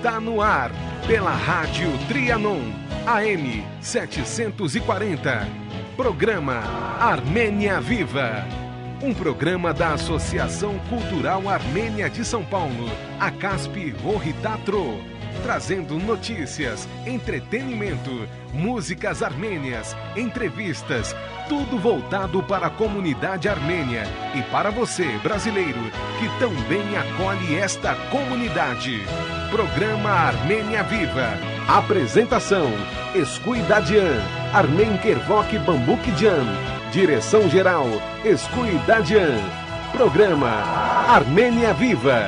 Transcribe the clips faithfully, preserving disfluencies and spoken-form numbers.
está no ar pela Rádio Trianon, A M setecentos e quarenta. Programa Armênia Viva. Um programa da Associação Cultural Armênia de São Paulo, a CASP Rohitatro, trazendo notícias, entretenimento, músicas armênias, entrevistas, tudo voltado para a comunidade armênia e para você, brasileiro, que também acolhe esta comunidade. Programa Armênia Viva. Apresentação: Escuidadian, Armen Kervok Bambukdian. Direção-geral: Escuidadian. Programa Armênia Viva.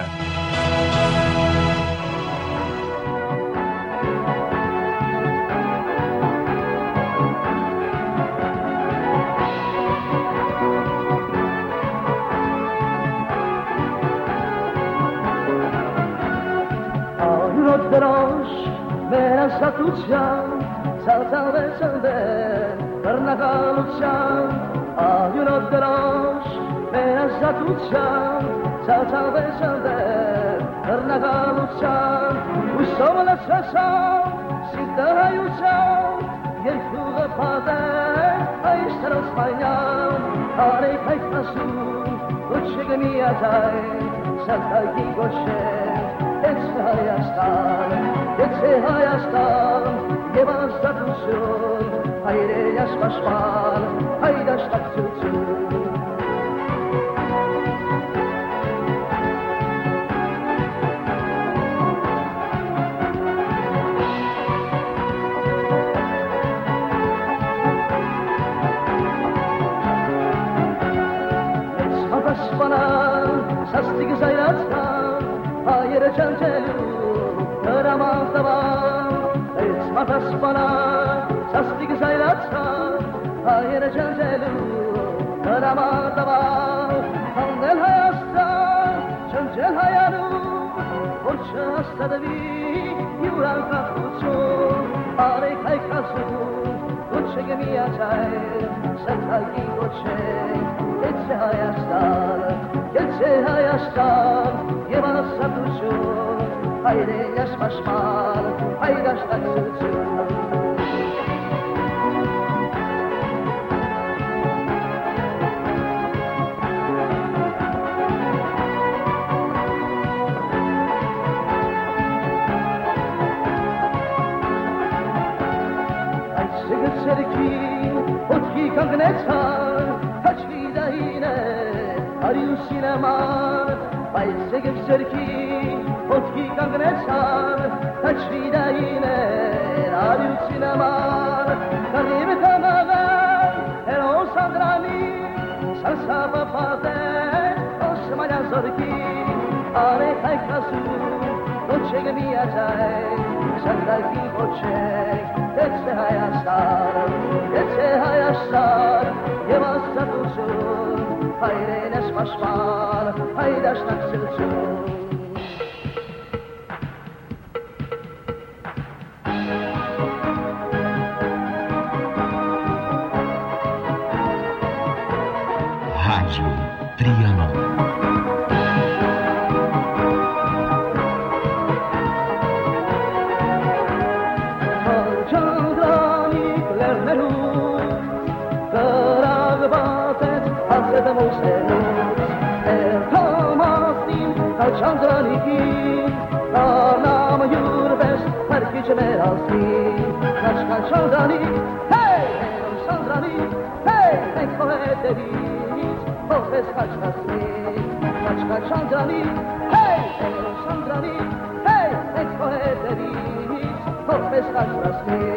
Satutjan, salsalvesande, Karnakaluchan, ayunodros, Satutjan, salsalvesande, Karnakaluchan, Usovala sasam, Sidayuchan, Yenfuga pade, Aistros mayan, Are kaikasu, Uchigamiatai, Saltaki goshe, It's Hayastan, it's Hayastan, give us the Tusun, Hayas Mashman, Haydas Tatsu. It's Havaspana, Sastig Zayastan. Hayır çelçelu, kıramaz davar, esmatas bana, sastik zaylatsan. Hayır çelçelu, kıramaz davar, kandel hayastan, çelçel hayalu, borçlu hastadıvi, yuran kahkuçu, arey kaykasu, koçe gemiyacay, sentalki koçe, geçse hayastan, geçse hayastan. Yevana satuşu, hayre yaş başmal, haydaş taksıçı. Ay sıgıt serki, otki kagnetsan, kaçvida yine, aryu sineman. Ay segib serki, otki kangnesan, taçvida yine, aryu sineman. Karib tamagan, ero sandrani, salsa papade, osmaya zorki, are kaykasu, koçe gemiyacay, sandaki koçe, geçse hayastar, geçse hayastar, yevasa tuşun. Hayre nesmaşman, haydaş taksılçın. Rádio Trianon. Chandraniki, Nam Yurbes, Parkic Meralsi, Kashkan Chandrani, hey, Chandrani, hey, Enkoeteris, Hofes Kashkasni, Kashkan Chandrani, hey, Chandrani, hey, Enkoeteris, Hofes Kashkasni.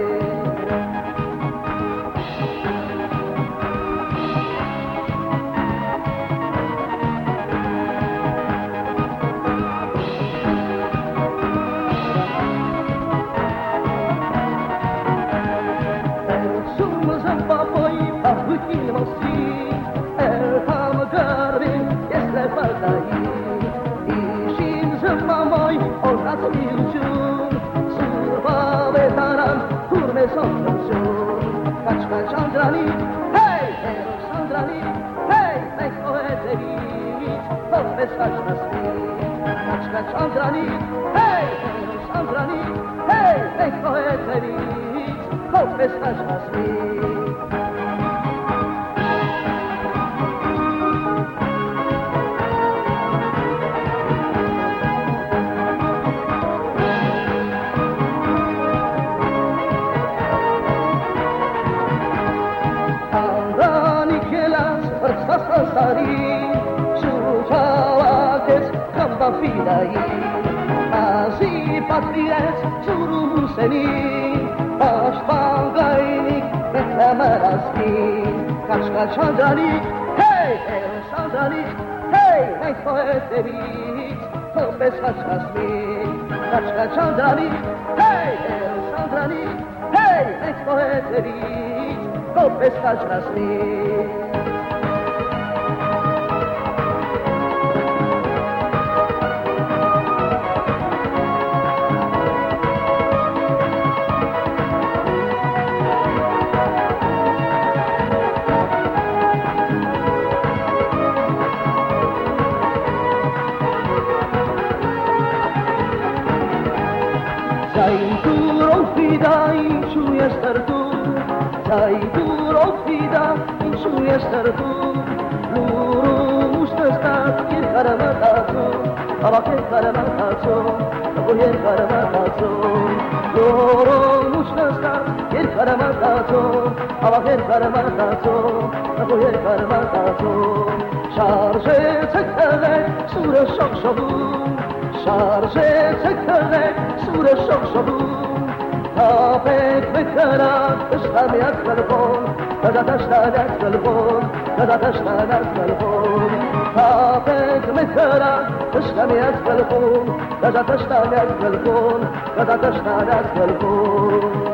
Chandrani, hey, Chandrani, hey, Enkoeteris, Hofes Kashkasni, Kashkan Chandrani, hey, Sandrani, hey, hey, poeteris, kopes kasmi. Sandrani kelas versasasari, sucawates kamba fidai. Azi patriets surumuseni, paspangainik betlemerasni. Kaçka Sandrani, hey, hey, Sandrani, hey, hey, poeteris, kopes kasmi. Kaçka Sandrani, hey, hey, Sandrani, hey, hey, poeteris, kopes kasmi. Şarjı çekele sure şok şobu, şarjı çekele sure şok şobu. Tapet bekara İslamiyet telefon, kada taşlanet telefon, kada taşlanet telefon. Tapet bekara İslamiyet telefon, kada taşlanet telefon, kada taşlanet telefon.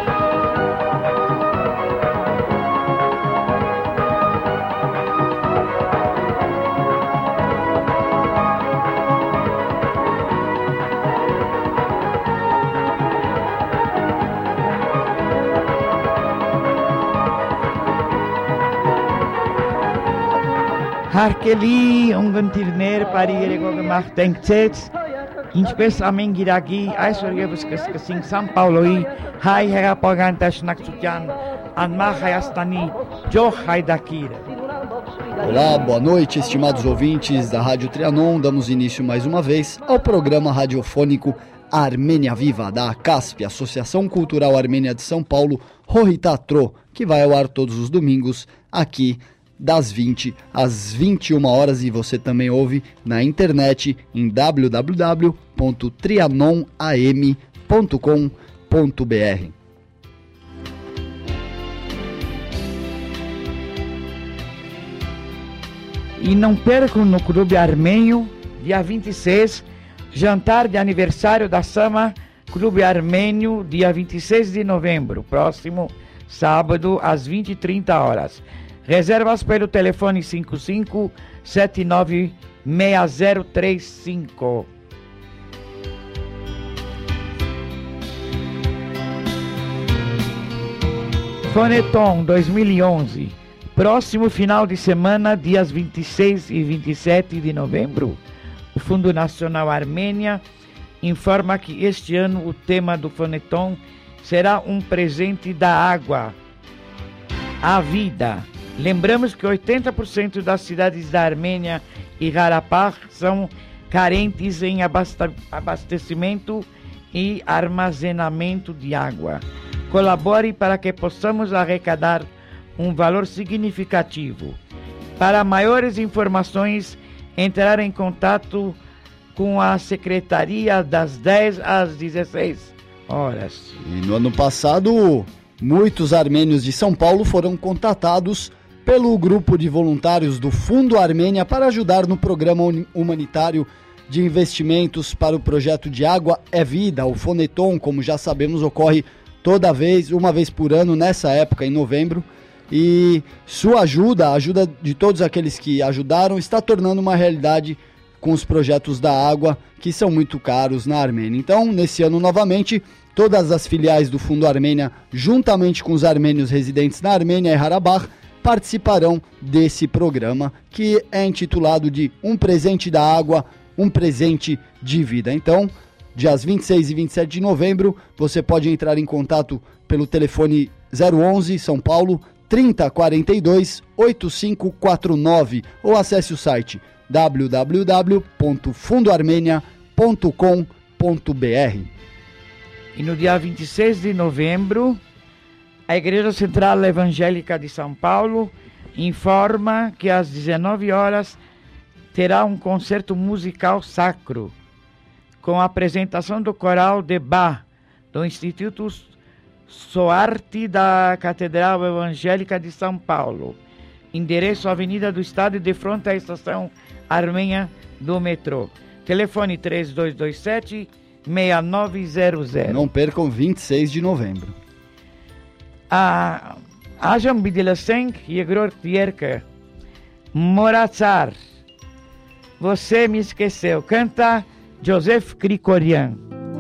Harkeli ungentirner parigerego gemacht denkt jetzt inspesaming giragi aisorgevus kasing São Paulo e hai herapagantas naksutyan anmahayastani johai dakira. Olá, boa noite, estimados ouvintes da Rádio Trianon. Damos início mais uma vez ao programa radiofônico Armênia Viva, da ACASP, Associação Cultural Armênia de São Paulo, Rohitatro, que vai ao ar todos os domingos aqui das vinte às vinte e uma horas, e você também ouve na internet em w w w ponto trianon a m ponto com ponto b r. E não percam no Clube Armênio, dia vinte e seis, jantar de aniversário da Sama Clube Armênio, dia vinte e seis de novembro, próximo sábado, às vinte e trinta horas. Reservas pelo telefone cinco cinco sete nove seis zero três cinco. Foneton dois mil e onze. Próximo final de semana, dias vinte e seis e vinte e sete de novembro, o Fundo Nacional Armênia informa que este ano o tema do Foneton será um presente da água, a vida. Lembramos que oitenta por cento das cidades da Armênia e Harapá são carentes em abastecimento e armazenamento de água. Colabore para que possamos arrecadar um valor significativo. Para maiores informações, entrar em contato com a Secretaria das dez às dezesseis horas. E no ano passado, muitos armênios de São Paulo foram contatados pelo grupo de voluntários do Fundo Armênia para ajudar no programa humanitário de investimentos para o projeto de Água é Vida. O Foneton, como já sabemos, ocorre toda vez, uma vez por ano, nessa época, em novembro. E sua ajuda, a ajuda de todos aqueles que ajudaram, está tornando uma realidade com os projetos da água, que são muito caros na Armênia. Então, nesse ano, novamente, todas as filiais do Fundo Armênia, juntamente com os armênios residentes na Armênia e Harabach, participarão desse programa, que é intitulado de Um Presente da Água, Um Presente de Vida. Então, dias vinte e seis e vinte e sete de novembro. Você pode entrar em contato pelo telefone zero onze São Paulo trinta quarenta e dois oitenta e cinco quarenta e nove ou acesse o site w w w ponto fundo armênia ponto com ponto b r. E no dia vinte e seis de novembro, a Igreja Central Evangélica de São Paulo informa que às dezenove horas terá um concerto musical sacro, com a apresentação do coral de Bach, do Instituto Soarte da Catedral Evangélica de São Paulo. Endereço Avenida do Estado, de frente à Estação Armênia do metrô. Telefone três dois dois sete, seis nove zero zero. Não percam vinte e seis de novembro. A Ajam Bidilaseng Yegror Tierka Moratzar. Você me esqueceu. Canta Joseph Krikorian.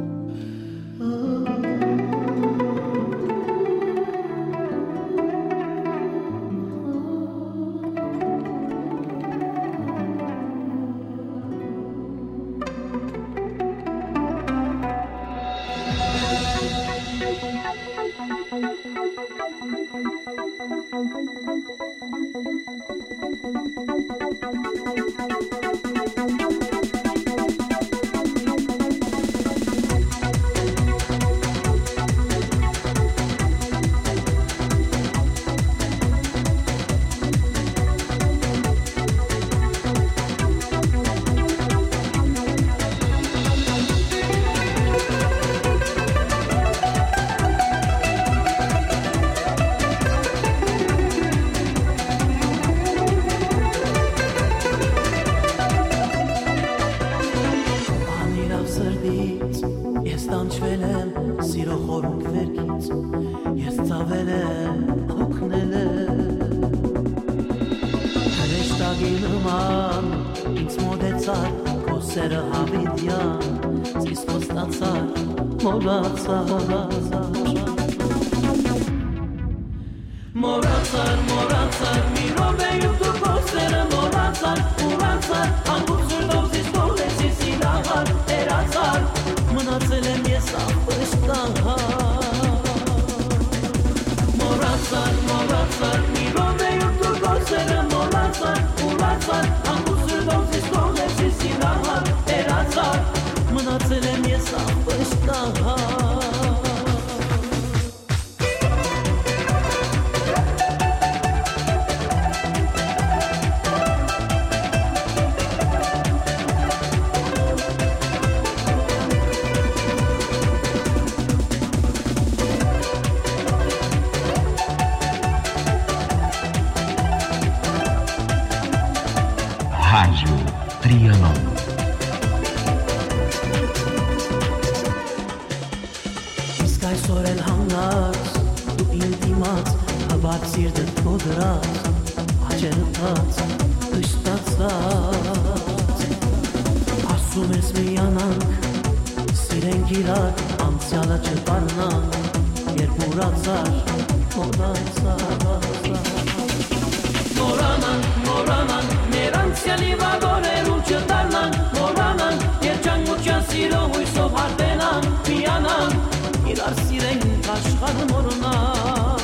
Rádio Trianon. Իսկայ սորել հանգած, դու ինտիմաց, հաբար սիրտդ կոդրած, աչերըտած, ըշտացած, ասում ես միանանք, սիրենք իրար, անցյալը չպարնանք, երբ ուրացար, մորացար, Moranang, moranang, meranția-li vagorelu cetarnang, moranang, yeçang-uçan siro huysov hardenang, pianang, irar siren kaşgar morunang.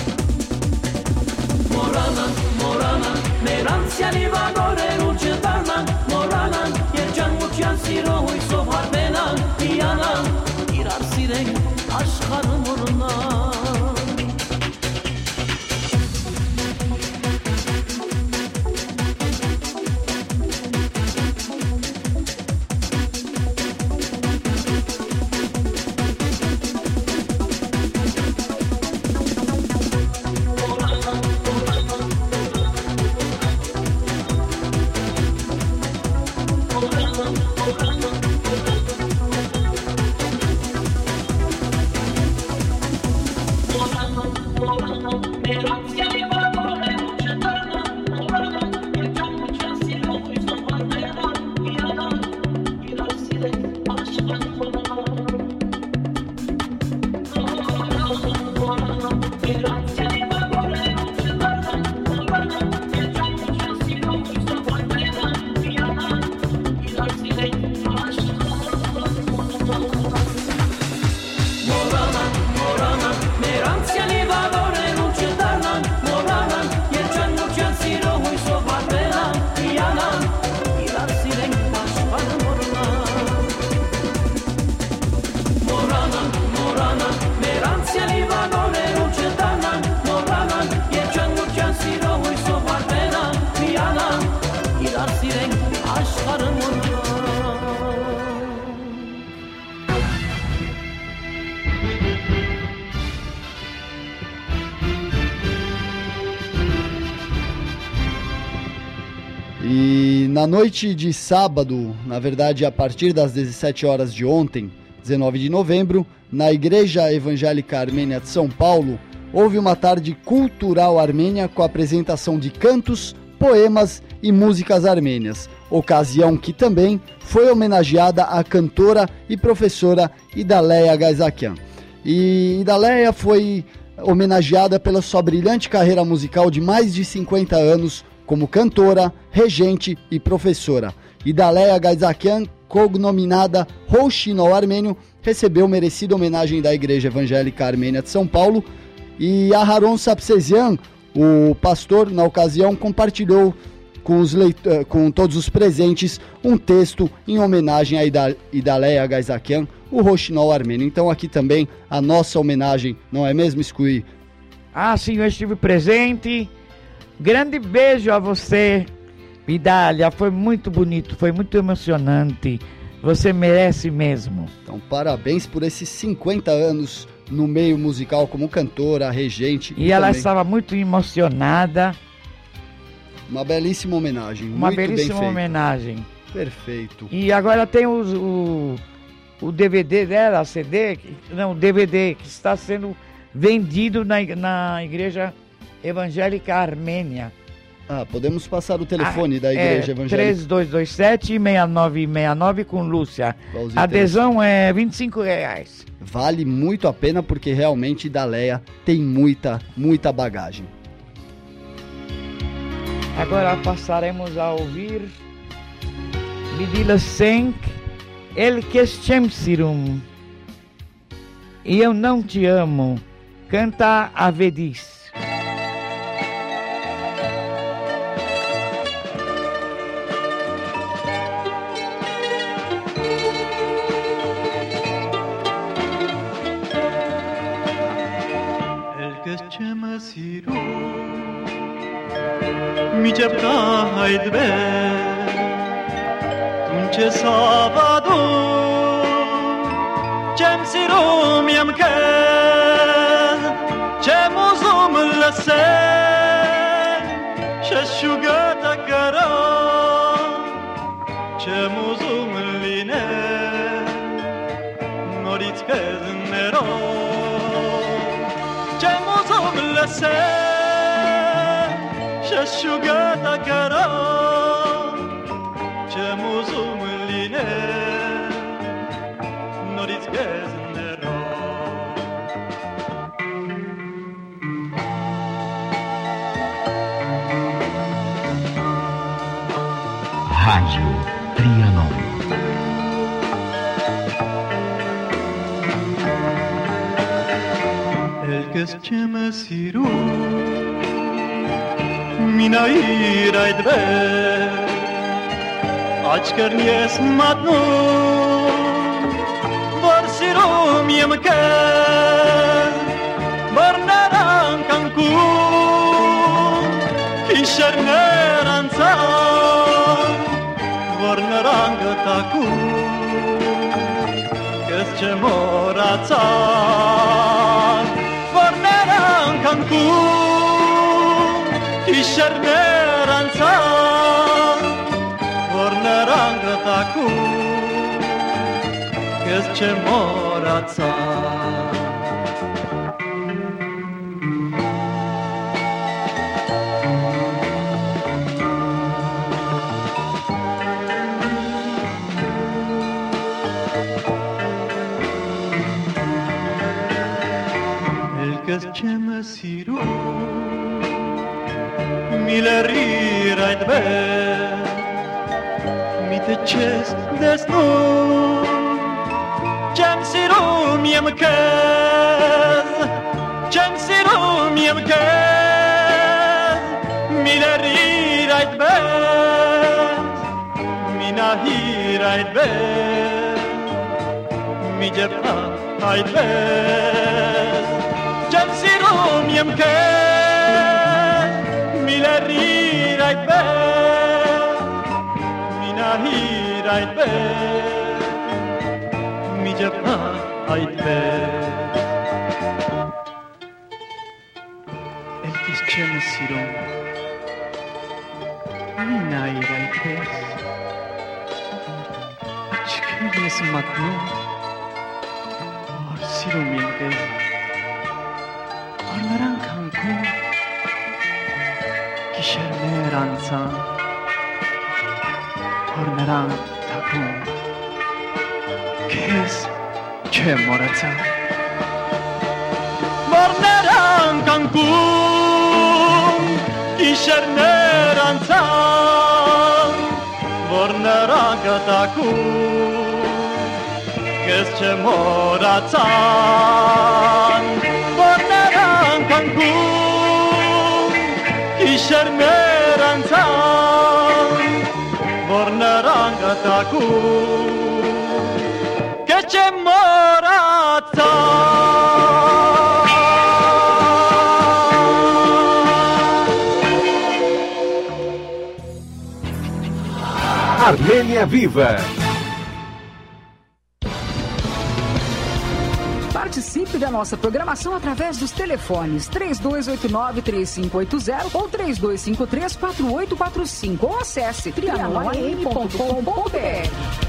Moranang, moranang, meranția-li vagorelu cetarnang, moranang, yeçang-uçan siro huysov hardenang, pianang, irar siren kaşgar morunang. աշխարհը մորքա E na noite de sábado, na verdade a partir das dezessete horas de ontem, dezenove de novembro, na Igreja Evangélica Armênia de São Paulo, houve uma tarde cultural armênia com a apresentação de cantos, poemas e músicas armênias, ocasião que também foi homenageada à cantora e professora Idaleia Gaizakian. E Idaleia foi homenageada pela sua brilhante carreira musical de mais de cinquenta anos como cantora, regente e professora. Idaleia Gaizakian, cognominada Rouxinol Armênio, recebeu merecida homenagem da Igreja Evangélica Armênia de São Paulo, e Aharon Sapsezian, o pastor, na ocasião, compartilhou com, os leit- com todos os presentes um texto em homenagem a Ida- Idaleia Gaizakian, o Rouxinol Armênio. Então aqui também a nossa homenagem, não é mesmo, Scui? Ah, sim, eu estive presente. Grande beijo a você, Idália. Foi muito bonito, foi muito emocionante. Você merece mesmo. Então, parabéns por esses cinquenta anos no meio musical como cantora, regente. E ela também estava muito emocionada. uma belíssima homenagem. Uma muito bem belíssima feita. homenagem. Perfeito. E agora tem os, o, o D V D dela, C D, que- não, o D V D que está sendo vendido na, ig- na Igreja Evangélica Armênia. Ah, podemos passar o telefone Ah, da Igreja é, Evangélica. três dois dois sete, seis nove seis nove com Lúcia. Igualzinho A adesão é vinte e cinco reais. Vale muito a pena porque realmente Idaleia tem muita, muita bagagem. Agora passaremos a ouvir Lidila Senk, El Kestemsirum. E eu não te amo. Canta a Vedis. Միջև կա հայդվե Տուն չես հավադում Չեմ սիրում եմ քեզ Չեմ ուզում լսել Շշուգատը կրա Չեմ ուզում լինել Նորից քեզ ներով Չեմ ուզում լսել Շշուգատը կրա Չեմ ուզում լինել Նորից քեզ ներով Rádio Trianon. Elkes չեմ սիրում Մինայիր այդ վեր Աչքերն ես մատնում Որ սիրում եմ քեզ Որ նրան կանգում Քիշերներ անցան Որ նրան գտակում Քեզ չեմ մոռացան Որ նրան կանգում Քիշերներ անցան Որ նրան գտակում Քեզ չեմ մոռացան Elkes չեմ սիրում Մի լրիր այդ վեր Միթե չես դեսնում Չեմ սիրում եմ քեզ Չեմ սիրում եմ քեզ Մի լրիր այդ վեր Մի նահիր այդ վեր Մի ջեպա այդ վեր Չեմ սիրում եմ քեզ Մի լրիր այդ վեր Մի nahir ait be mi japa ait be el que cheme siro mi nahir ait be achkes matno और siro milke और narang ko kishermeransa और narang taku kes che moratsa और narang kanku kishermeransa और narang taku kes che moratsa और narang kanku kishermeransa Vornaranga taku che c'è morazza Armênia Viva. Participe da nossa programação através dos telefones três dois oito nove, três cinco oito zero ou três dois cinco três, quatro oito quatro cinco ou acesse trianon a m ponto com ponto b r.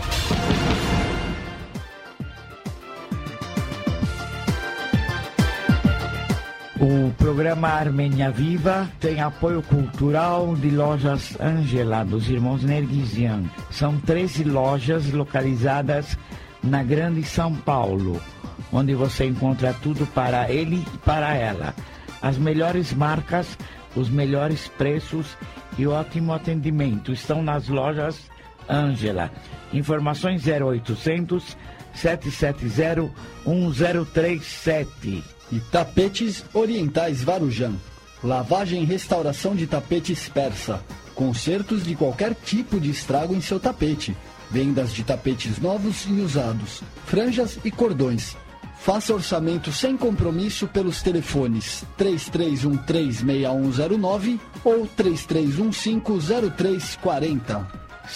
O programa Armênia Viva tem apoio cultural de Lojas Ângela, dos irmãos Nerguisian. São treze lojas localizadas na Grande São Paulo, onde você encontra tudo para ele e para ela. As melhores marcas, os melhores preços e ótimo atendimento estão nas lojas Ângela. Informações zero oitocentos, sete sete zero, um zero três sete. E Tapetes Orientais Varujão. Lavagem e restauração de tapetes persa. Consertos de qualquer tipo de estrago em seu tapete. Vendas de tapetes novos e usados. Franjas e cordões. Faça orçamento sem compromisso pelos telefones três três um três, seis um zero nove ou três três um cinco, zero três quatro zero.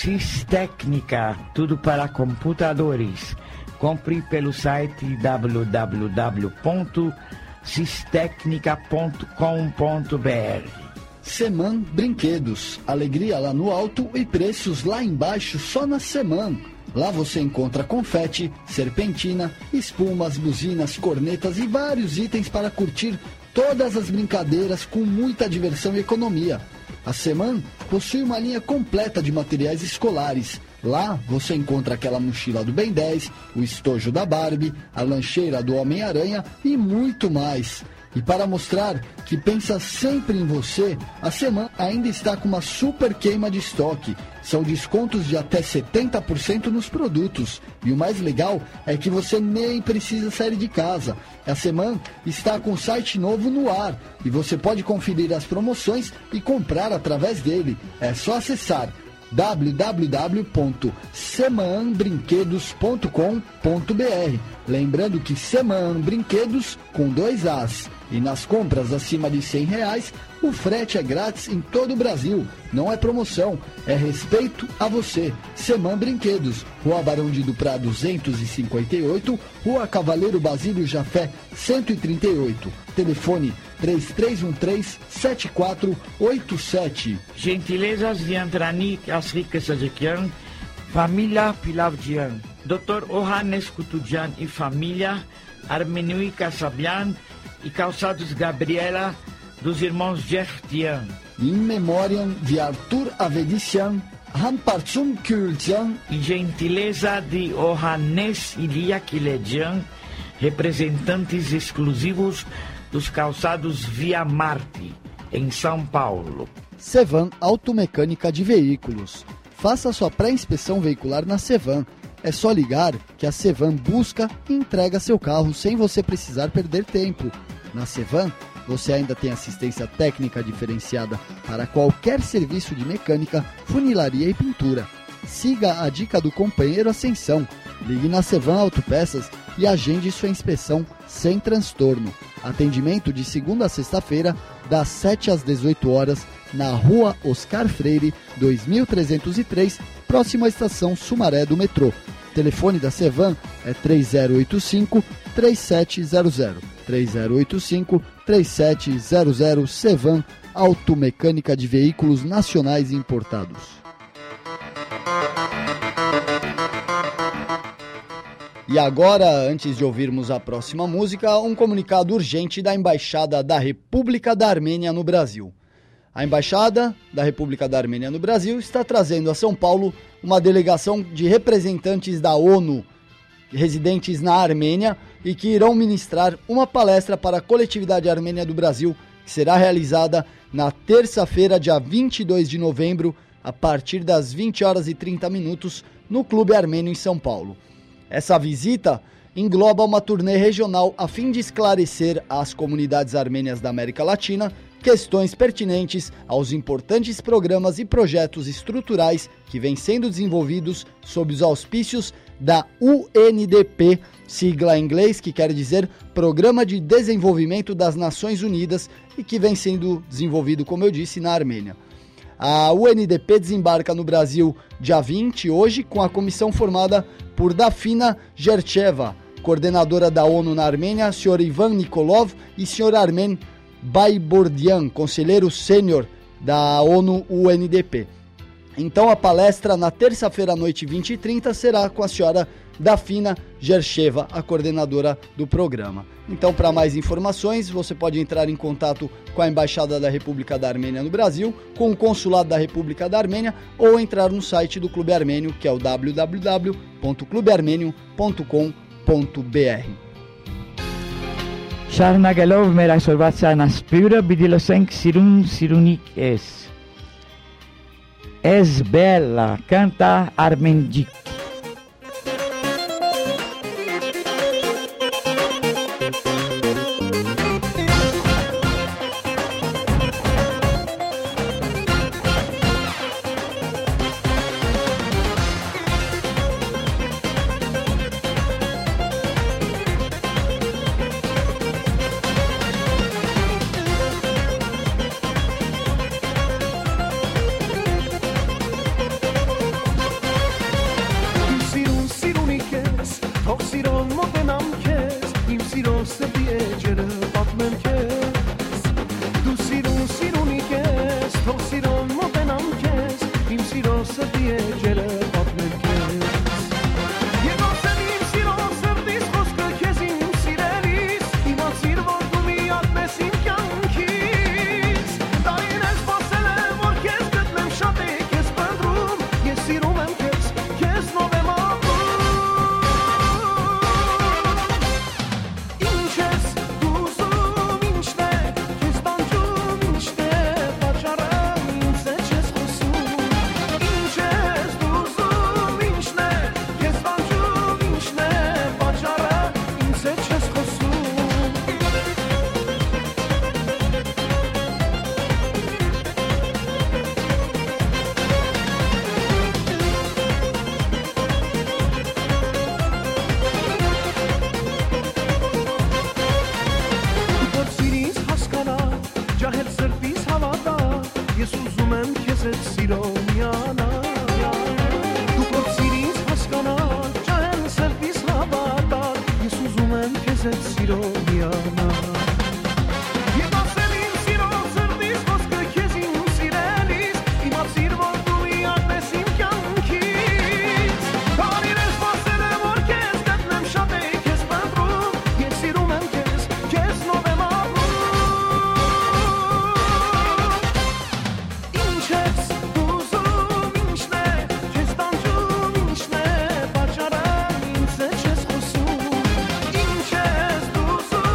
Cistécnica, tudo para computadores. Compre pelo site w w w ponto cistécnica ponto com ponto b r. Seman Brinquedos. Alegria lá no alto e preços lá embaixo só na Seman. Lá você encontra confete, serpentina, espumas, buzinas, cornetas e vários itens para curtir todas as brincadeiras com muita diversão e economia. A Seman possui uma linha completa de materiais escolares. Lá você encontra aquela mochila do Ben dez, o estojo da Barbie, a lancheira do Homem-Aranha e muito mais. E para mostrar que pensa sempre em você, a Seman ainda está com uma super queima de estoque. São descontos de até setenta por cento nos produtos. E o mais legal é que você nem precisa sair de casa. A Seman está com um site novo no ar e você pode conferir as promoções e comprar através dele. É só acessar w w w ponto seman brinquedos ponto com ponto b r. Lembrando que Seman Brinquedos com dois As. E nas compras acima de cem reais, o frete é grátis em todo o Brasil. Não é promoção, é respeito a você. Seman Brinquedos, Rua Barão de Duprá duzentos e cinquenta e oito, Rua Cavaleiro Basílio Jafé cento e trinta e oito. Telefone três três um três, sete quatro oito sete. Gentilezas de Antranik, Asrik Sajekian, família Pilavdian, doutor Ohanes Kutudian e família, Armenui Kasabian e Calçados Gabriela, dos irmãos Gertian. In memoriam de Arthur Avedician, Rampartsum Kultian e gentileza de Ohanes Ilia Kiledian, representantes exclusivos dos calçados Via Marte, em São Paulo. Sevan Automecânica de Veículos. Faça sua pré-inspeção veicular na Sevan. É só ligar que a Sevan busca e entrega seu carro sem você precisar perder tempo. Na Sevan, você ainda tem assistência técnica diferenciada para qualquer serviço de mecânica, funilaria e pintura. Siga a dica do companheiro Ascensão. Ligue na Sevan Autopeças e agende sua inspeção sem transtorno. Atendimento de segunda a sexta-feira, das sete às dezoito horas, na Rua Oscar Freire, dois mil trezentos e três, próximo à estação Sumaré do metrô. O telefone da Cevan é três zero oito cinco, três sete zero zero. três zero oito cinco, três sete zero zero. Cevan, automecânica de veículos nacionais e importados. E agora, antes de ouvirmos a próxima música, um comunicado urgente da Embaixada da República da Armênia no Brasil. A Embaixada da República da Armênia no Brasil está trazendo a São Paulo uma delegação de representantes da ONU residentes na Armênia e que irão ministrar uma palestra para a coletividade armênia do Brasil, que será realizada na terça-feira, dia vinte e dois de novembro, a partir das vinte horas e trinta minutos, no Clube Armênio em São Paulo. Essa visita engloba uma turnê regional a fim de esclarecer às comunidades armênias da América Latina questões pertinentes aos importantes programas e projetos estruturais que vêm sendo desenvolvidos sob os auspícios da U N D P, sigla em inglês que quer dizer Programa de Desenvolvimento das Nações Unidas, e que vem sendo desenvolvido, como eu disse, na Armênia. A U N D P desembarca no Brasil dia vinte, hoje, com a comissão formada por Dafina Gercheva, coordenadora da ONU na Armênia, senhor Ivan Nikolov e senhor Armen Baybordian, conselheiro sênior da ONU U N D P. Então a palestra na terça-feira à noite, vinte e trinta, será com a senhora Dafina Gercheva, a coordenadora do programa. Então, para mais informações, você pode entrar em contato com a Embaixada da República da Armênia no Brasil, com o Consulado da República da Armênia, ou entrar no site do Clube Armênio, que é o w w w ponto clube armênio ponto com ponto b r. Շարունակելով մեր այսօրվա ցանասպյուրը, պիտի լսենք սիրուն սիրունիկ ես։ Es bella, canta Armengic. Inches,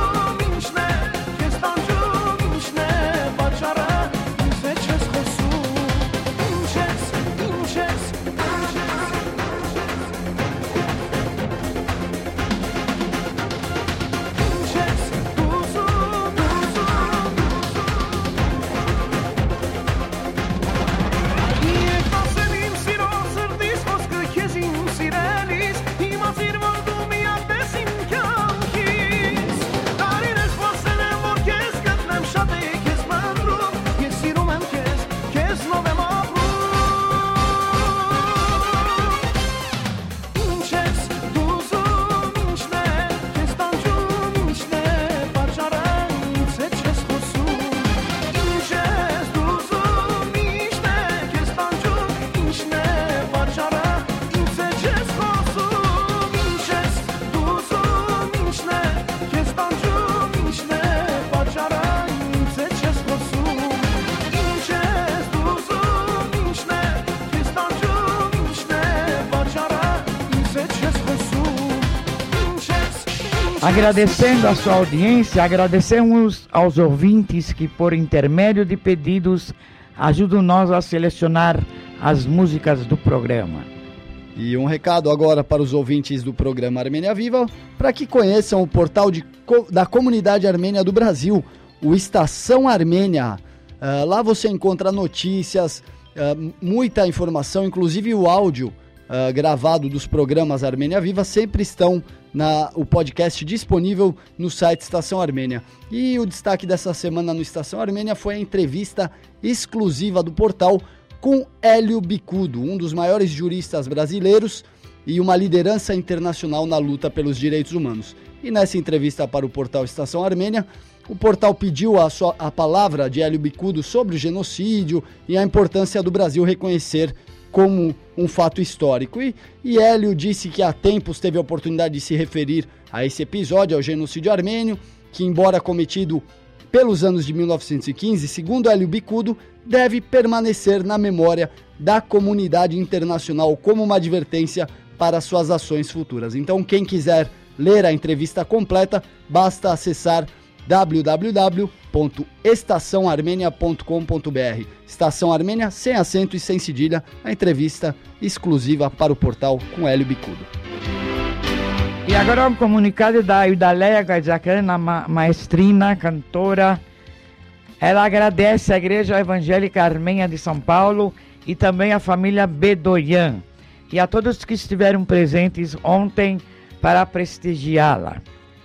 Agradecendo a sua audiência, agradecemos aos ouvintes que, por intermédio de pedidos, ajudam nós a selecionar as músicas do programa. E um recado agora para os ouvintes do programa Armênia Viva, para que conheçam o portal de, da Comunidade Armênia do Brasil, o Estação Armênia. Uh, lá você encontra notícias, uh, muita informação, inclusive o áudio uh, gravado dos programas Armênia Viva sempre estão na o podcast disponível no site Estação Armênia. E o destaque dessa semana no Estação Armênia foi a entrevista exclusiva do portal com Hélio Bicudo, um dos maiores juristas brasileiros e uma liderança internacional na luta pelos direitos humanos. E nessa entrevista para o portal Estação Armênia, o portal pediu a, sua, a palavra de Hélio Bicudo sobre o genocídio e a importância do Brasil reconhecer como um fato histórico. E, e Hélio disse que há tempos teve a oportunidade de se referir a esse episódio, ao genocídio armênio, que embora cometido pelos anos de mil novecentos e quinze, segundo Hélio Bicudo, deve permanecer na memória da comunidade internacional como uma advertência para suas ações futuras. Então, quem quiser ler a entrevista completa, basta acessar w w w ponto estação armênia ponto com ponto b r. Estação Armênia, sem acento e sem cedilha, a entrevista exclusiva para o portal com Hélio Bicudo. E agora um comunicado da Iudaleia Gajacan, ma maestrina, cantora. Ela agradece à Igreja Evangélica Armênia de São Paulo e também à família Bedoyan e a todos que estiveram presentes ontem para prestigiá-la.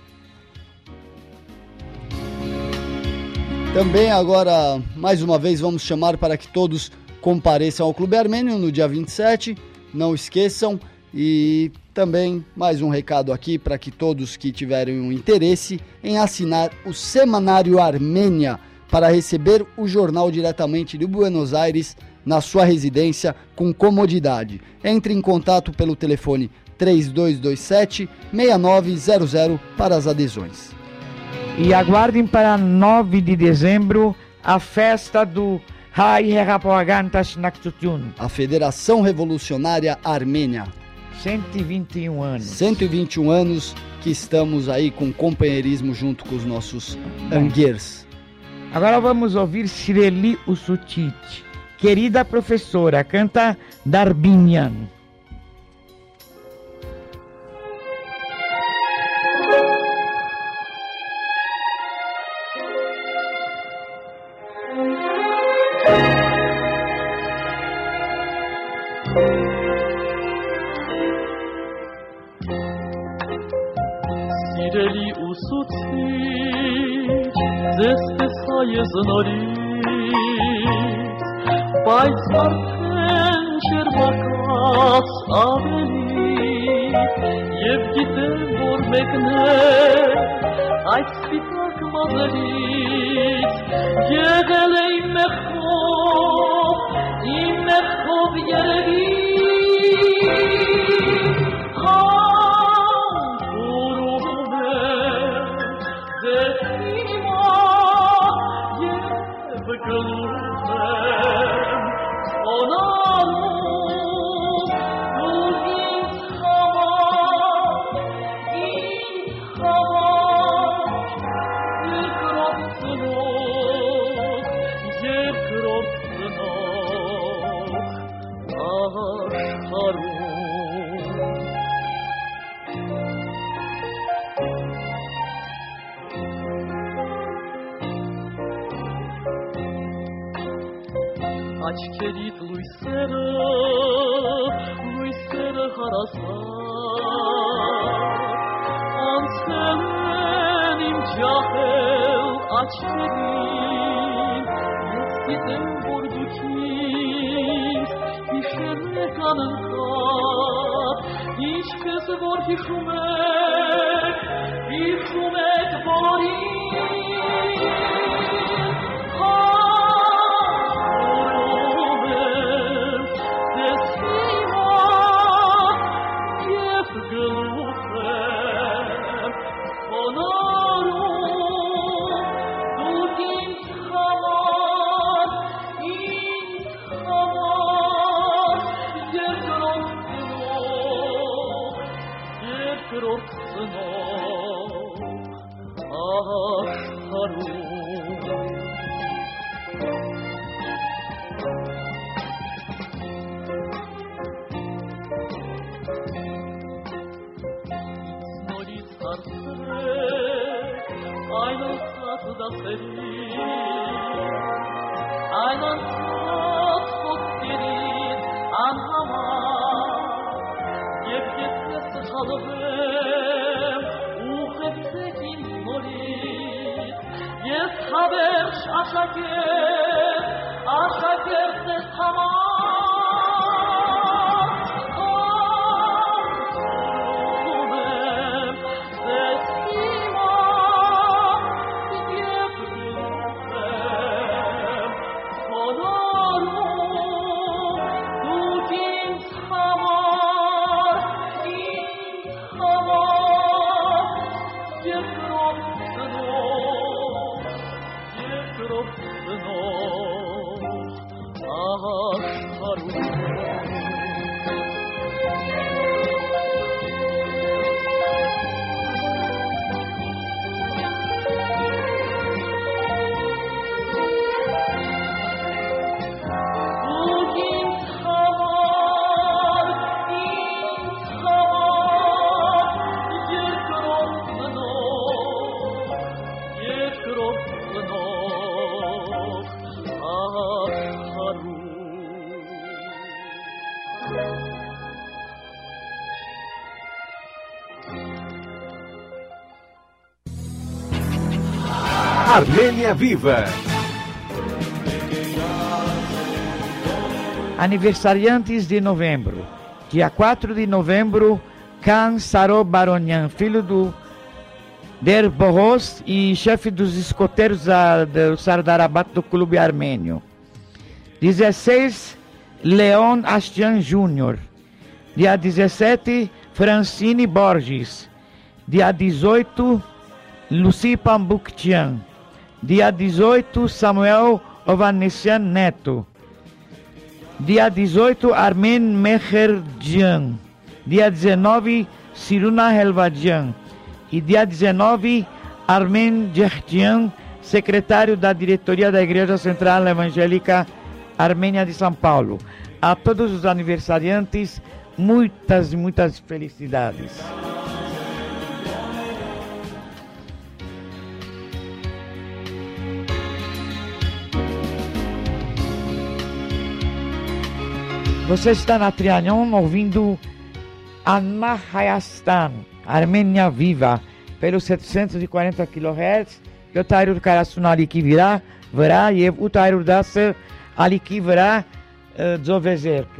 Também agora, mais uma vez, vamos chamar para que todos compareçam ao Clube Armênio no dia vinte e sete, não esqueçam. E também mais um recado aqui para que todos que tiverem um interesse em assinar o Semanário Armênia para receber o jornal diretamente de Buenos Aires na sua residência com comodidade. Entre em contato pelo telefone três dois dois sete, seis nove zero zero para as adesões. E aguardem para nove de dezembro a festa do Hai Herapoagantas Naktutyun. A Federação Revolucionária Armênia. cento e vinte e um anos. cento e vinte e um anos que estamos aí com companheirismo junto com os nossos anguers. Agora vamos ouvir Shireli Usutit. Querida professora, canta Darbinyan. Սիրելի ուսուցիչ, ձեզ տեսա ես նորից, բայց արդեն չերվակաց ավելի, և գիտեմ, որ մեկն է այդ սպիտակ մազերից, եղել է իմ մեղքով, իմ մեղքով երևի, աչքերիդ լույսերը, լույսերը հարազատ, անցել են իմ ջահել աչքերին, ես գիտեմ, որ դուք ինձ հիշել եք անընդհատ, ինչպես որ հիշում եք, հիշում եք բոլորին, Երկրորդ ծնող Armênia Viva. Aniversariantes de novembro. Dia quatro de novembro, Khan Saro-Baronian, filho do Der Boros e chefe dos escoteiros da, do Sardarabat do clube armênio. dezesseis, Leon Astian Júnior Dia dezessete, Francine Borges. Dia dezoito, Lucy Pambuktian. Dia dezoito, Samuel Ovanessian Neto. Dia dezoito, Armen Meherjian. Dia dezenove, Siruna Helvadian. E dia dezenove, Armen Djerjian, secretário da diretoria da Igreja Central Evangélica Armênia de São Paulo. A todos os aniversariantes, muitas e muitas felicidades. Você está na Trianon ouvindo Anma Hayastan, Armênia Viva, pelos setecentos e quarenta quilohertz. Eu tairo do Karasuna ali que virá, verá, e o tairo da ali que verá, Zovezerk,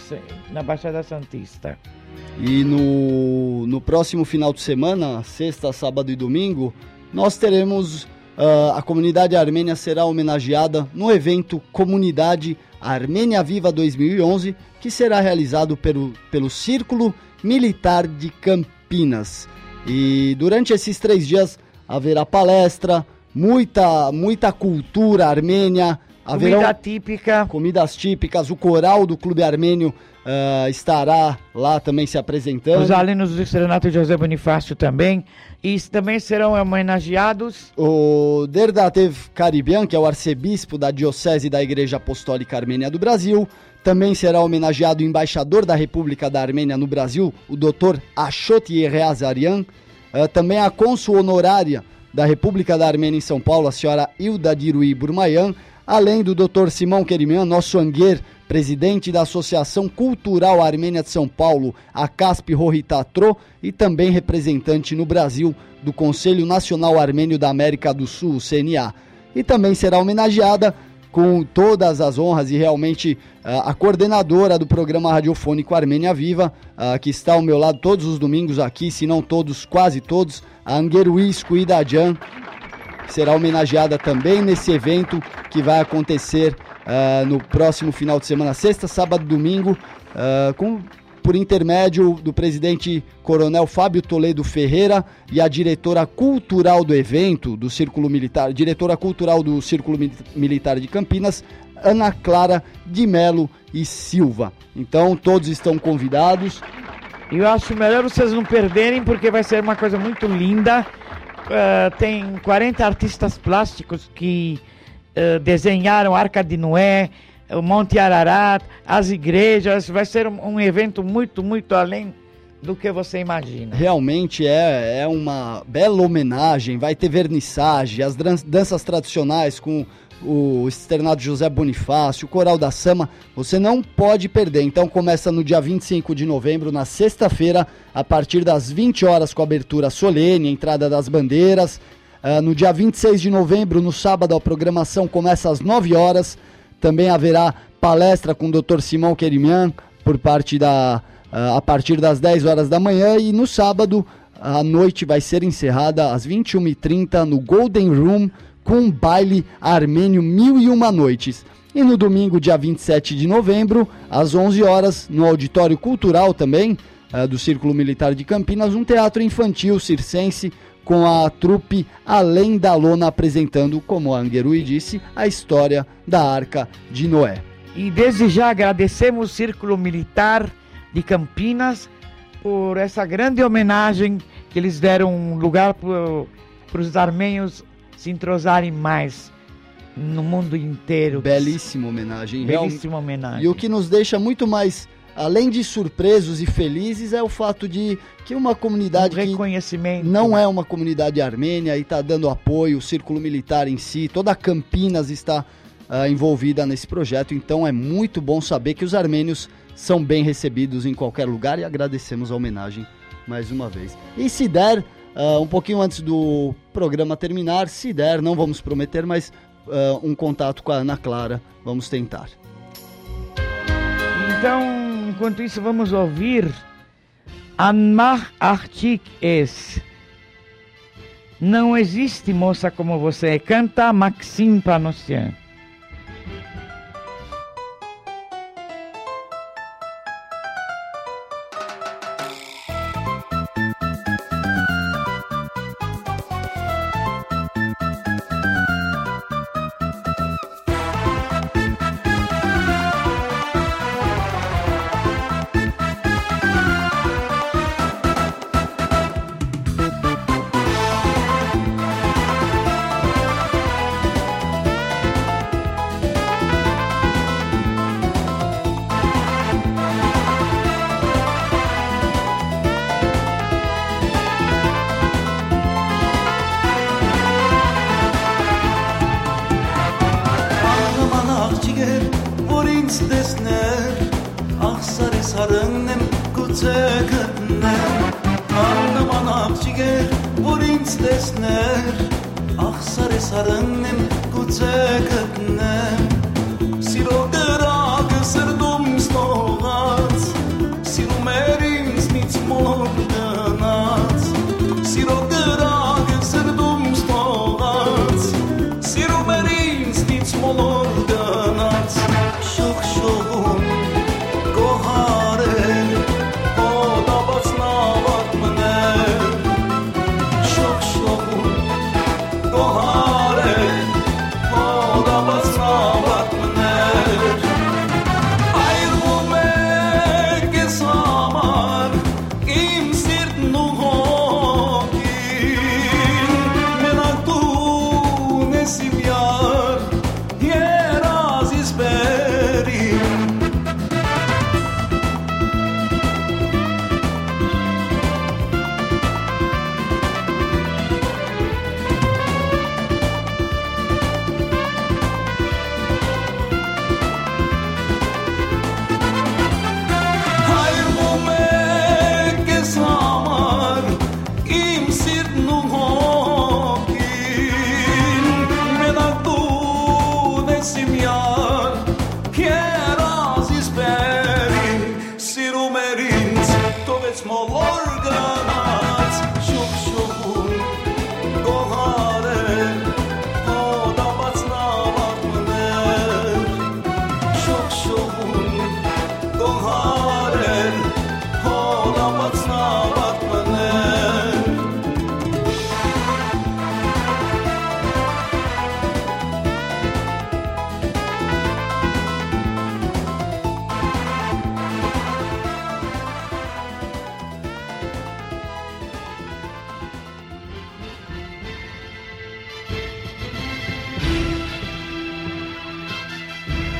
na Baixada Santista. E no, no próximo final de semana, sexta, sábado e domingo, nós teremos, uh, a comunidade armênia será homenageada no evento Comunidade Armênia Viva dois mil e onze, que será realizado pelo, pelo Círculo Militar de Campinas. E durante esses três dias haverá palestra, muita, muita cultura armênia, haverão comida típica, comidas típicas, o coral do Clube Armênio uh, estará lá também se apresentando. Os alunos do Serenato José Bonifácio também, e também serão homenageados o Derdatev Karibian, que é o arcebispo da Diocese da Igreja Apostólica Armênia do Brasil. Também será homenageado o embaixador da República da Armênia no Brasil, o doutor Ashot Yereazarian. Uh, também a cônsul honorária da República da Armênia em São Paulo, a senhora Ilda Dirui Burmayan, além do doutor Simão Kerimian, nosso anguer, presidente da Associação Cultural Armênia de São Paulo, a CASP Rohitatro, e também representante no Brasil do Conselho Nacional Armênio da América do Sul, o C N A. E também será homenageada com todas as honras e realmente uh, a coordenadora do programa radiofônico Armênia Viva, uh, que está ao meu lado todos os domingos aqui, se não todos, quase todos, a Angueruís Kuidadjan, será homenageada também nesse evento que vai acontecer uh, no próximo final de semana, sexta, sábado e domingo, uh, com, por intermédio do presidente Coronel Fábio Toledo Ferreira e a diretora cultural do evento, do Círculo Militar, diretora cultural do Círculo Militar de Campinas, Ana Clara de Melo e Silva. Então todos estão convidados. Eu acho melhor vocês não perderem, porque vai ser uma coisa muito linda. uh, tem quarenta artistas plásticos que uh, desenharam a Arca de Noé, o Monte Ararat, as igrejas. Vai ser um, um evento muito, muito além do que você imagina. Realmente é, é uma bela homenagem. Vai ter vernissage, as dan- danças tradicionais com o externado José Bonifácio, o Coral da Sama. Você não pode perder. Então começa no dia vinte e cinco de novembro, na sexta-feira, a partir das vinte horas, com abertura solene, entrada das bandeiras. Uh, no dia vinte e seis de novembro, no sábado, a programação começa às nove horas. Também haverá palestra com o doutor Simão Querimian por parte da, uh, a partir das dez horas da manhã. E no sábado, a noite vai ser encerrada às vinte e uma e trinta no Golden Room, com um baile armênio Mil e Uma Noites. E no domingo, dia vinte e sete de novembro, às onze horas, no Auditório Cultural também, uh, do Círculo Militar de Campinas, um teatro infantil circense com a trupe Além da Lona apresentando, como a Anguerui disse, a história da Arca de Noé. E desde já agradecemos o Círculo Militar de Campinas por essa grande homenagem que eles deram um lugar para os armênios se entrosarem mais no mundo inteiro. Belíssima homenagem. Belíssima homenagem. E o que nos deixa muito mais, além de surpresos e felizes, é o fato de que uma comunidade um reconhecimento. que não é uma comunidade armênia e está dando apoio, o Círculo Militar em si, toda a Campinas está uh, envolvida nesse projeto. Então é muito bom saber que os armênios são bem recebidos em qualquer lugar, e agradecemos a homenagem mais uma vez. E se der, Uh, um pouquinho antes do programa terminar, se der, não vamos prometer, mas uh, um contato com a Ana Clara, vamos tentar. Então, enquanto isso, vamos ouvir Anmar Artik Es. Não existe moça como você, canta Maxime Panossian.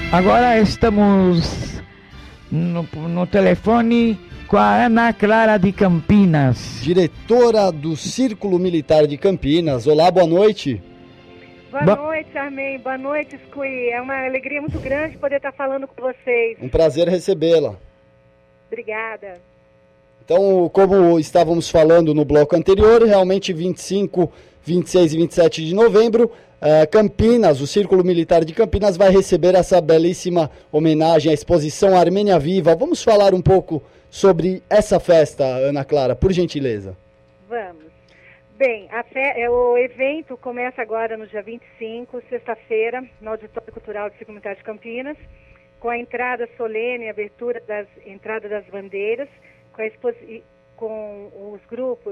Agora estamos no, no telefone com a Ana Clara de Campinas. Diretora do Círculo Militar de Campinas. Olá, boa noite. Boa Bo... noite, Armin. Boa noite, Scui. É uma alegria muito grande poder estar falando com vocês. Um prazer recebê-la. Obrigada. Então, como estávamos falando no bloco anterior, realmente vinte e cinco, vinte e seis e vinte e sete de novembro, Uh, Campinas, o Círculo Militar de Campinas vai receber essa belíssima homenagem à exposição Armênia Viva. Vamos falar um pouco sobre essa festa, Ana Clara, por gentileza. Vamos. Bem, a fe... o evento começa agora no dia vinte e cinco, sexta-feira, no Auditório Cultural do Círculo Militar de Campinas, com a entrada solene e abertura das entrada das bandeiras, com, a exposi... com os grupos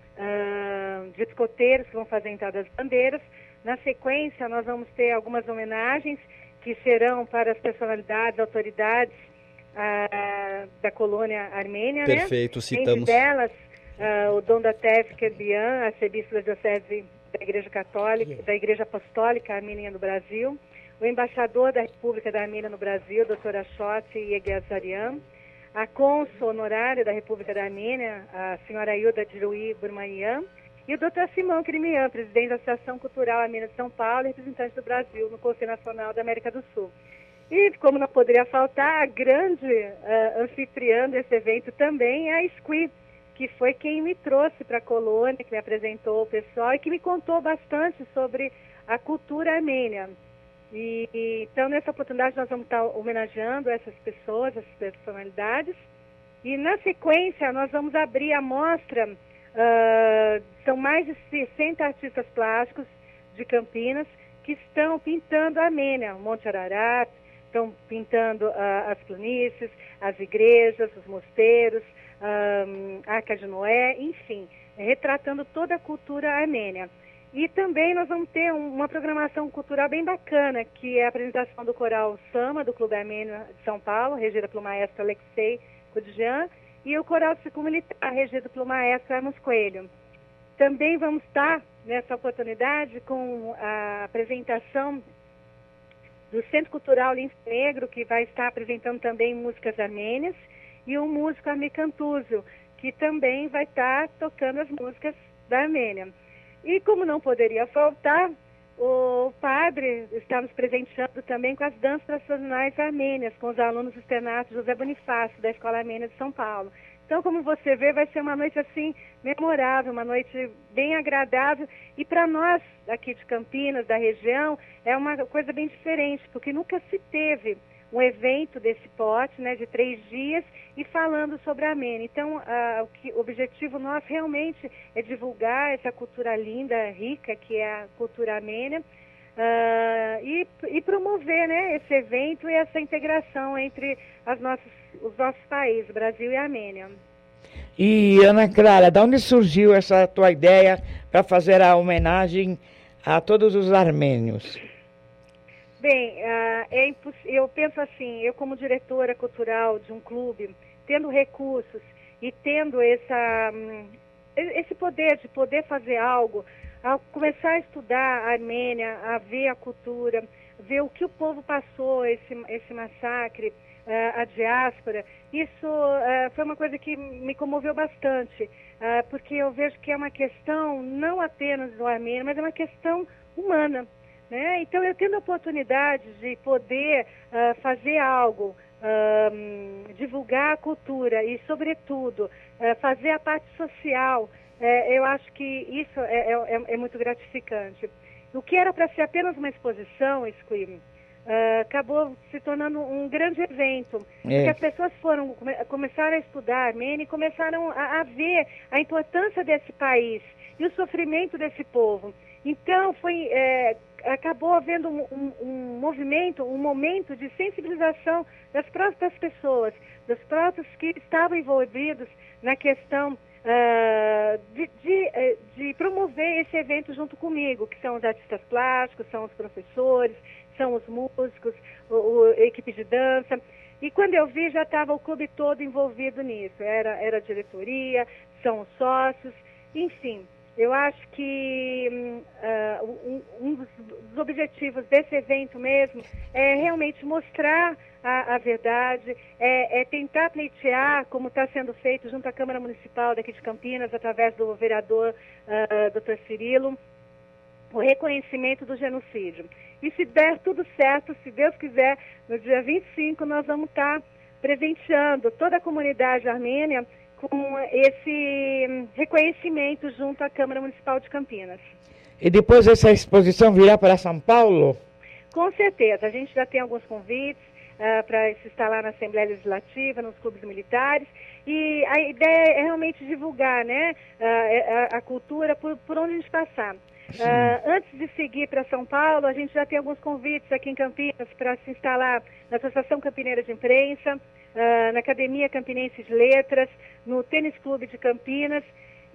uh, de escoteiros que vão fazer a entrada das bandeiras. Na sequência, nós vamos ter algumas homenagens que serão para as personalidades, autoridades ah, da colônia armênia. Perfeito, né? citamos. Entre delas, ah, o Dom da Tev Kerbian, arcebispo da Diocese da Igreja Católica, da Igreja Apostólica Armênia no Brasil, o embaixador da República da Armênia no Brasil, doutor Ashot Yegiazarian, a cônsul honorária da República da Armênia, a senhora Ilda Dirui Burmanian, e o doutor Simão Crimian, presidente da Associação Cultural Armênia de São Paulo e representante do Brasil no Conselho Nacional da América do Sul. E, como não poderia faltar, a grande uh, anfitriã desse evento também é a Scui, que foi quem me trouxe para a colônia, que me apresentou o pessoal e que me contou bastante sobre a cultura armênia. E, e, então, nessa oportunidade, nós vamos estar homenageando essas pessoas, essas personalidades. E, na sequência, nós vamos abrir a mostra. Uh, são mais de sessenta artistas plásticos de Campinas que estão pintando a Armênia, o Monte Ararat, estão pintando uh, as planícies, as igrejas, os mosteiros, um, a Arca de Noé, enfim, retratando toda a cultura armênia. E também nós vamos ter um, uma programação cultural bem bacana, que é a apresentação do coral Sama, do Clube Armênio de São Paulo, regida pelo maestro Alexei Kudjian, e o Coral do Círculo Militar, regido pelo maestro Hermos Coelho. Também vamos estar, nessa oportunidade, com a apresentação do Centro Cultural Lince Negro, que vai estar apresentando também músicas armênias, e o músico Amir Cantuzio, que também vai estar tocando as músicas da Armênia. E como não poderia faltar, o padre está nos presenteando também com as danças tradicionais armênias, com os alunos do externato José Bonifácio, da Escola Armênia de São Paulo. Então, como você vê, vai ser uma noite assim memorável, uma noite bem agradável. E para nós, aqui de Campinas, da região, é uma coisa bem diferente, porque nunca se teve um evento desse porte, né, de três dias, e falando sobre a Armênia. Então, a, o, que, o objetivo nosso realmente é divulgar essa cultura linda, rica, que é a cultura armênia, uh, e, e promover, né, esse evento e essa integração entre as nossas, os nossos países, Brasil e Armênia. E, Ana Clara, de onde surgiu essa tua ideia para fazer a homenagem a todos os armênios? Bem, uh, é imposs... eu penso assim, eu como diretora cultural de um clube, tendo recursos e tendo essa, um, esse poder de poder fazer algo, ao começar a estudar a Armênia, a ver a cultura, ver o que o povo passou, esse, esse massacre, uh, a diáspora, isso uh, foi uma coisa que me comoveu bastante, uh, porque eu vejo que é uma questão não apenas do armênio, mas é uma questão humana. Né? Então, eu tendo a oportunidade de poder uh, fazer algo, uh, divulgar a cultura e, sobretudo, uh, fazer a parte social, uh, eu acho que isso é, é, é muito gratificante. O que era para ser apenas uma exposição, Scui, uh, acabou se tornando um grande evento, é. Porque as pessoas foram, come, começaram a estudar a Armênia e começaram a, a ver a importância desse país e o sofrimento desse povo. Então, foi, é, acabou havendo um, um, um movimento, um momento de sensibilização das próprias pessoas, dos próprios que estavam envolvidos na questão uh, de, de, de promover esse evento junto comigo, que são os artistas plásticos, são os professores, são os músicos, o, o, a equipe de dança. E quando eu vi, já estava o clube todo envolvido nisso. Era, era a diretoria, são os sócios, enfim. eu acho que uh, um, um dos, dos objetivos desse evento mesmo é realmente mostrar a, a verdade, é, é tentar pleitear, como está sendo feito junto à Câmara Municipal daqui de Campinas, através do vereador uh, doutor Cirilo, o reconhecimento do genocídio. E se der tudo certo, se Deus quiser, no dia vinte e cinco nós vamos estar presenteando toda a comunidade armênia com esse reconhecimento junto à Câmara Municipal de Campinas. E depois essa exposição virá para São Paulo? Com certeza, a gente já tem alguns convites uh, para se instalar na Assembleia Legislativa, nos clubes militares, e a ideia é realmente divulgar, né, uh, a, a cultura por, por onde a gente passar. Uh, antes de seguir para São Paulo, a gente já tem alguns convites aqui em Campinas para se instalar na Associação Campineira de Imprensa, uh, na Academia Campinense de Letras, no Tênis Clube de Campinas,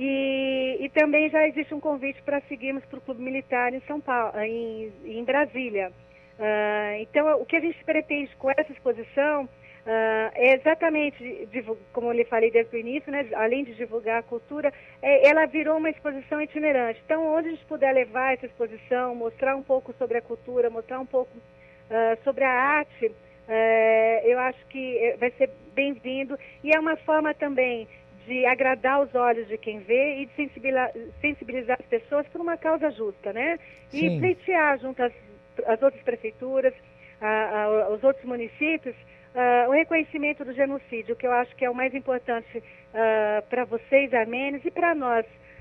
e, e também já existe um convite para seguirmos para o Clube Militar em São Paulo, em, em Brasília. Uh, então, o que a gente pretende com essa exposição Uh, é exatamente, como eu lhe falei desde o início, né, além de divulgar a cultura, é, ela virou uma exposição itinerante. Então, onde a gente puder levar essa exposição, mostrar um pouco sobre a cultura, mostrar um pouco uh, sobre a arte, uh, eu acho que vai ser bem-vindo. E é uma forma também de agradar os olhos de quem vê e de sensibilizar, sensibilizar as pessoas por uma causa justa, né? E Sim. pleitear junto às, às outras prefeituras, a, a, aos outros municípios, Uh, o reconhecimento do genocídio, que eu acho que é o mais importante uh, para vocês, armênios, e para nós,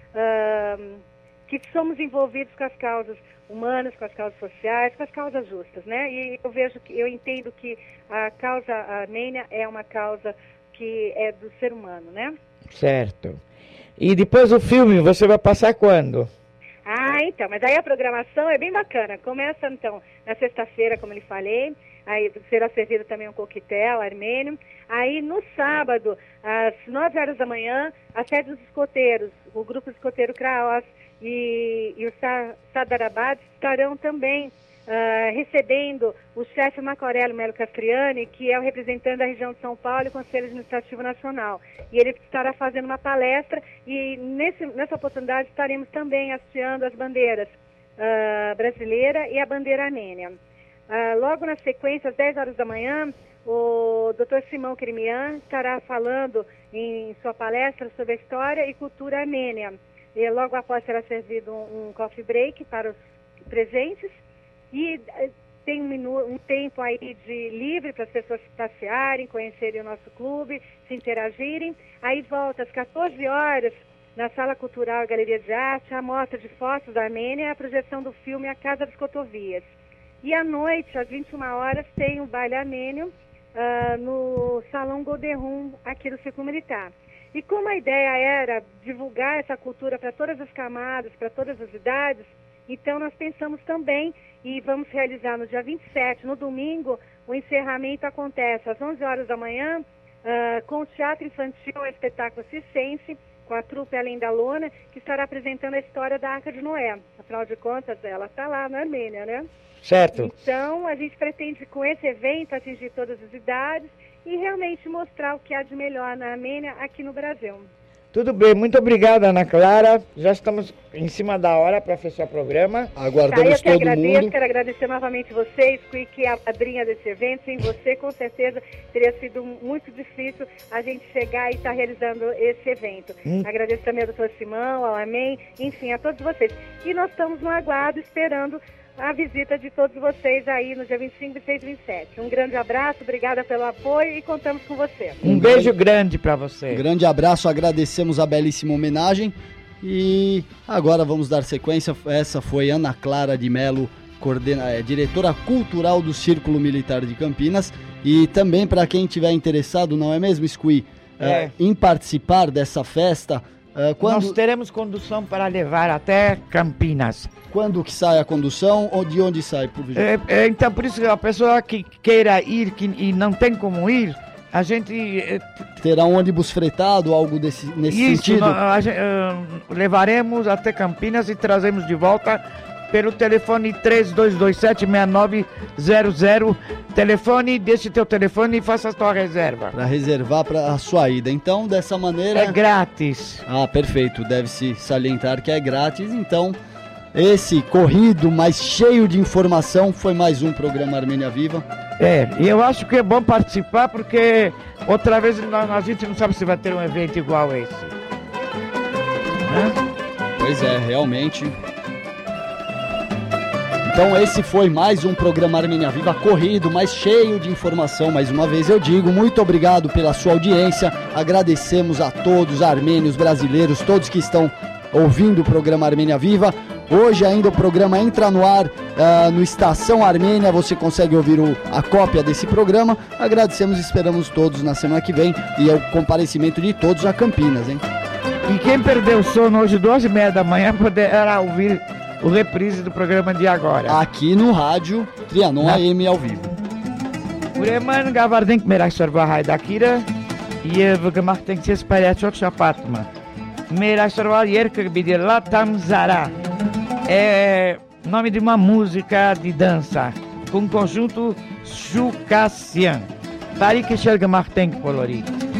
uh, que somos envolvidos com as causas humanas, com as causas sociais, com as causas justas, né? E eu vejo que, eu entendo que a causa armênia é uma causa que é do ser humano, né? Certo. E depois o filme, você vai passar quando? Ah, então, mas aí a programação é bem bacana. Começa, então, na sexta-feira, como eu lhe falei. Aí será servido também um coquetel armênio. Aí no sábado, às nove horas da manhã, a sede dos escoteiros, o grupo escoteiro Kraos e, e o Sadarabad estarão também uh, recebendo o chefe Marco Aurélio Melo Castriani, que é o representante da região de São Paulo e Conselho Administrativo Nacional. E ele estará fazendo uma palestra e nesse, nessa oportunidade estaremos também hasteando as bandeiras uh, brasileira e a bandeira armênia. Uh, logo na sequência, às dez horas da manhã, o doutor Simão Krimian estará falando em sua palestra sobre a história e cultura armênia. E logo após será servido um, um coffee break para os presentes e uh, tem um, minu- um tempo aí de livre para as pessoas passearem, conhecerem o nosso clube, se interagirem. Aí volta às quatorze horas, na Sala Cultural e Galeria de Arte, a mostra de fotos da Armênia e a projeção do filme A Casa das Cotovias. E à noite, às vinte e uma horas, tem o baile armênio uh, no Salão Golderum, aqui do Círculo Militar. E como a ideia era divulgar essa cultura para todas as camadas, para todas as idades, então nós pensamos também, e vamos realizar no dia vinte e sete, no domingo, o encerramento acontece às onze horas da manhã, uh, com o Teatro Infantil, o espetáculo circense, com a trupe Além da Lona, que estará apresentando a história da Arca de Noé. Afinal de contas, ela está lá na Armênia, né? Certo. Então, a gente pretende, com esse evento, atingir todas as idades e realmente mostrar o que há de melhor na Armênia aqui no Brasil. Tudo bem, muito obrigada, Ana Clara. Já estamos em cima da hora para fechar o programa. Aguardamos tá, eu que todo agradeço, mundo. Quero agradecer novamente vocês, que é a padrinha desse evento. Sem você, com certeza, teria sido muito difícil a gente chegar e estar realizando esse evento. Hum. Agradeço também ao doutor Simão, ao Amém, enfim, a todos vocês. E nós estamos no aguardo, esperando a visita de todos vocês aí no dia vinte e cinco, vinte e seis e vinte e sete. Um grande abraço, obrigada pelo apoio e contamos com você. Um beijo grande para você. Um grande abraço, agradecemos a belíssima homenagem e agora vamos dar sequência. Essa foi Ana Clara de Melo, coordena, é, diretora cultural do Círculo Militar de Campinas, e também para quem estiver interessado, não é mesmo, Squi, é. É, em participar dessa festa. Uh, quando... Nós teremos condução para levar até Campinas. Quando que sai a condução ou de onde sai? Por é, é, então, por isso que a pessoa que queira ir que, e não tem como ir, a gente... É, terá um ônibus fretado, algo desse, nesse isso, sentido? Isso, uh, levaremos até Campinas e trazemos de volta pelo telefone três dois dois sete, seis nove zero zero. Telefone, deixe teu telefone e faça a tua reserva. Para reservar para a sua ida. Então, dessa maneira... É grátis. Ah, perfeito. Deve-se salientar que é grátis. Então, esse corrido mais cheio de informação foi mais um programa Armênia Viva. É, e eu acho que é bom participar porque outra vez nós, a gente não sabe se vai ter um evento igual esse. Né? Pois é, realmente... Então esse foi mais um programa Armênia Viva corrido, mais cheio de informação. Mais uma vez eu digo, muito obrigado pela sua audiência. Agradecemos a todos, armênios, brasileiros, todos que estão ouvindo o programa Armênia Viva. Hoje ainda o programa entra no ar uh, no Estação Armênia. Você consegue ouvir o, a cópia desse programa. Agradecemos e esperamos todos na semana que vem. E é o comparecimento de todos a Campinas, hein? E quem perdeu o sono hoje, duas e meia da manhã, poderá ouvir o reprise do programa de agora. Aqui no rádio Trianon A M ao vivo. Ureman Gavardenk Merak Sorvahai Dakira e Vgamachtenk Sespariachok Shapatma. Merak Sorvahai Yerkak Bidela Tamzara. É nome de uma música de dança com o conjunto Chukassian. Tarik Shelgamachtenk Polori.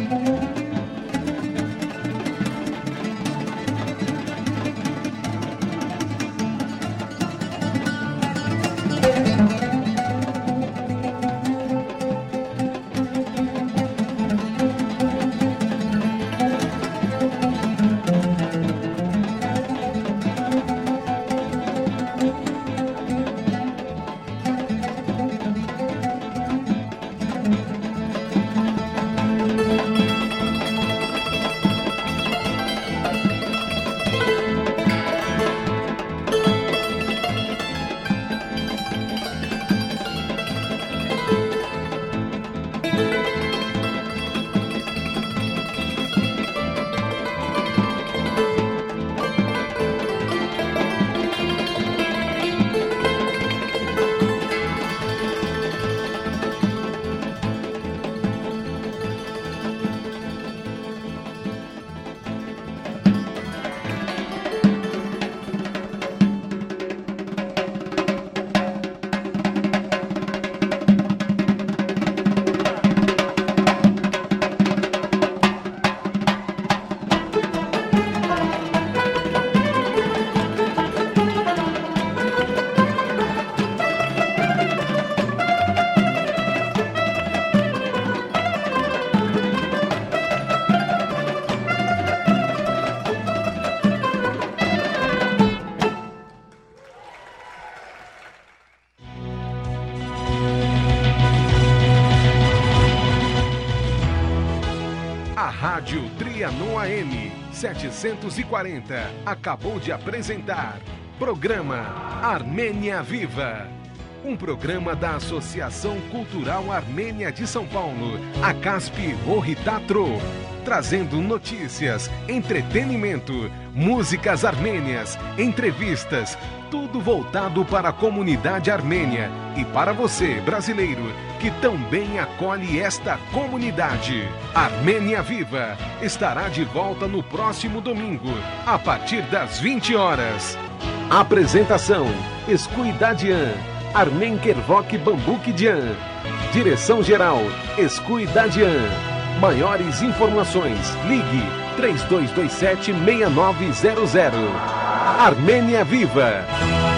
Rádio Trianon A M setecentos e quarenta acabou de apresentar programa Armênia Viva, um programa da Associação Cultural Armênia de São Paulo, a CASP Orritatro, trazendo notícias, entretenimento, músicas armênias, entrevistas, tudo voltado para a comunidade armênia e para você, brasileiro, que também acolhe esta comunidade. Armênia Viva estará de volta no próximo domingo, a partir das vinte horas. Apresentação: Escuidadian, Armen Kervok Bambukidian. Direção-geral: Escuidadian. Maiores informações, ligue três dois dois sete, seis nove zero zero. Armênia Viva!